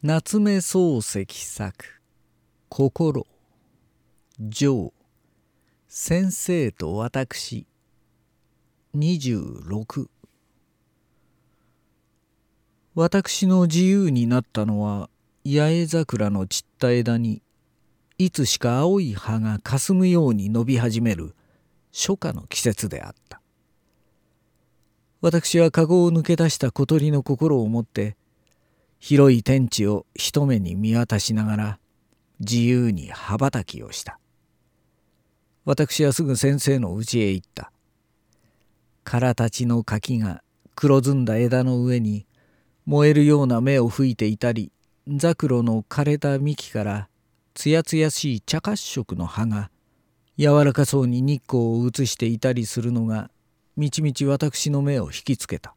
夏目漱石作心上先生と私26。私の自由になったのは八重桜の散った枝にいつしか青い葉がかすむように伸び始める初夏の季節であった。私は籠を抜け出した小鳥の心を持って広い天地を一目に見渡しながら自由に羽ばたきをした。私はすぐ先生の家へ行った。空たちの柿が黒ずんだ枝の上に燃えるような目を吹いていたり、ザクロの枯れた幹からつやつやしい茶褐色の葉が柔らかそうに日光を映していたりするのがみちみち私の目を引きつけた。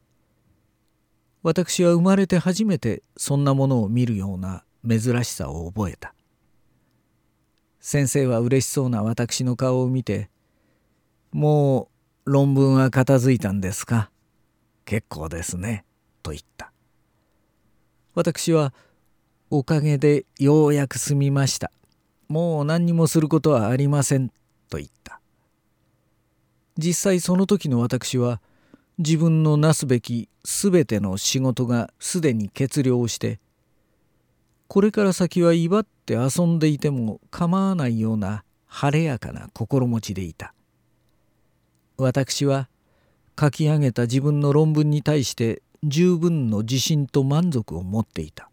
私は生まれて初めてそんなものを見るような珍しさを覚えた。先生は嬉しそうな私の顔を見て、もう論文は片付いたんですか？結構ですね、と言った。私は、おかげでようやく済みました。もう何にもすることはありません、と言った。実際その時の私は、自分のなすべきすべての仕事がすでに決了して、これから先は威張って遊んでいても構わないような晴れやかな心持ちでいた。私は書き上げた自分の論文に対して十分の自信と満足を持っていた。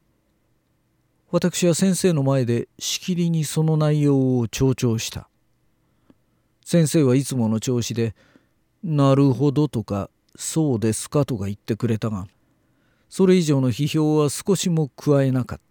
私は先生の前でしきりにその内容を強調した。先生はいつもの調子で、なるほどとか、そうですかとか言ってくれたが、それ以上の批評は少しも加えなかった。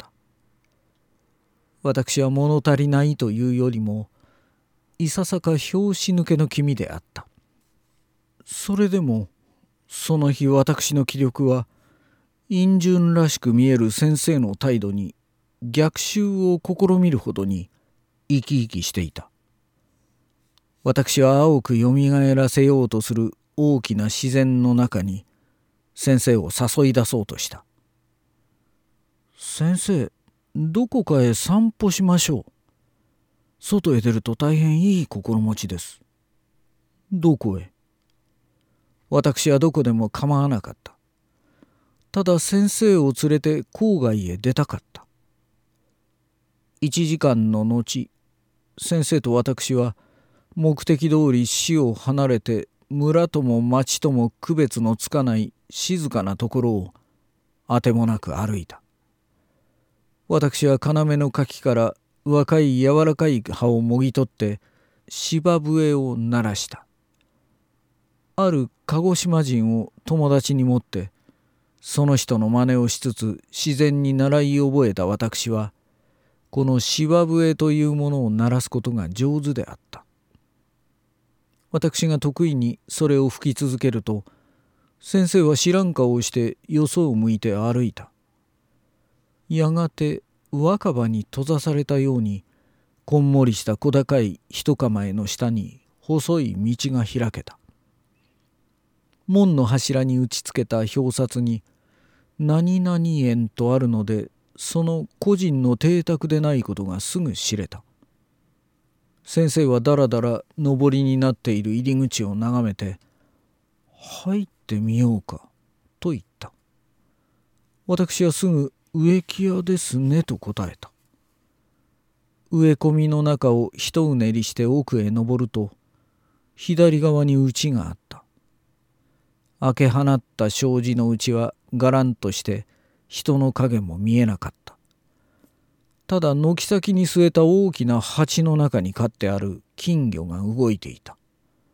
私は物足りないというよりも、いささか拍子抜けの気味であった。それでも、その日私の気力は、陰順らしく見える先生の態度に逆襲を試みるほどに生き生きしていた。私は青くよみがえらせようとする大きな自然の中に先生を誘い出そうとした。先生、どこかへ散歩しましょう。外へ出ると大変いい心持ちです。どこへ？私はどこでも構わなかった。ただ先生を連れて郊外へ出たかった。1時間の後、先生と私は目的通り市を離れて村とも町とも区別のつかない静かなところをあてもなく歩いた。私は要の柿から若い柔らかい葉をもぎ取って芝笛を鳴らした。ある鹿児島人を友達に持ってその人の真似をしつつ自然に習い覚えた私はこの芝笛というものを鳴らすことが上手であった。私が得意にそれを吹き続けると先生は知らん顔をしてよそを向いて歩いた。やがて若葉に閉ざされたようにこんもりした小高い一構えの下に細い道が開けた。門の柱に打ちつけた表札に何々園とあるのでその個人の邸宅でないことがすぐ知れた。先生はだらだら上りになっている入り口を眺めて「入ってみようか」と言った。私はすぐ「植木屋ですね」と答えた。植え込みの中を一うねりして奥へ登ると左側に家があった。開け放った障子のうちはがらんとして人の影も見えなかった。ただ軒先に据えた大きな鉢の中に飼ってある金魚が動いていた。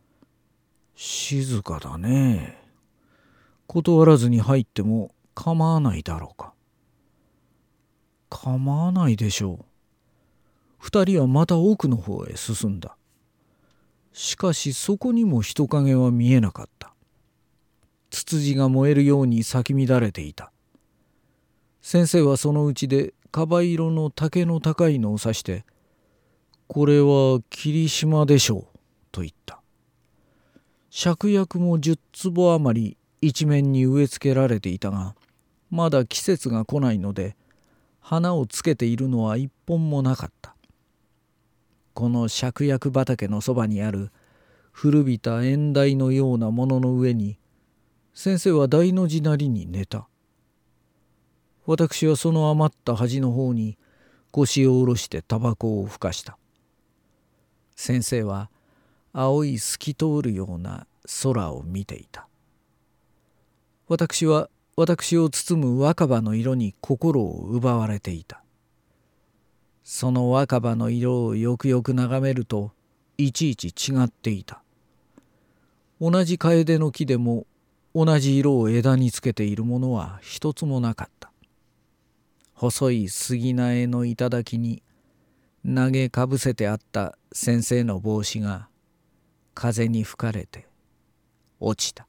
静かだね。断らずに入っても構わないだろうか。構わないでしょう。二人はまた奥の方へ進んだ。しかしそこにも人影は見えなかった。ツツジが燃えるように咲き乱れていた。先生はそのうちでかば色の竹の高いのを指して「これは霧島でしょう」と言った。芍薬も10坪余り一面に植え付けられていたがまだ季節が来ないので花をつけているのは一本もなかった。この芍薬畑のそばにある古びた縁台のようなものの上に先生は大の字なりに寝た。私はその余った端の方に腰を下ろしてタバコをふかした。先生は青い透き通るような空を見ていた。私は私を包む若葉の色に心を奪われていた。その若葉の色をよくよく眺めるといちいち違っていた。同じ楓の木でも同じ色を枝につけているものは一つもなかった。細い杉苗の頂に投げかぶせてあった先生の帽子が風に吹かれて落ちた。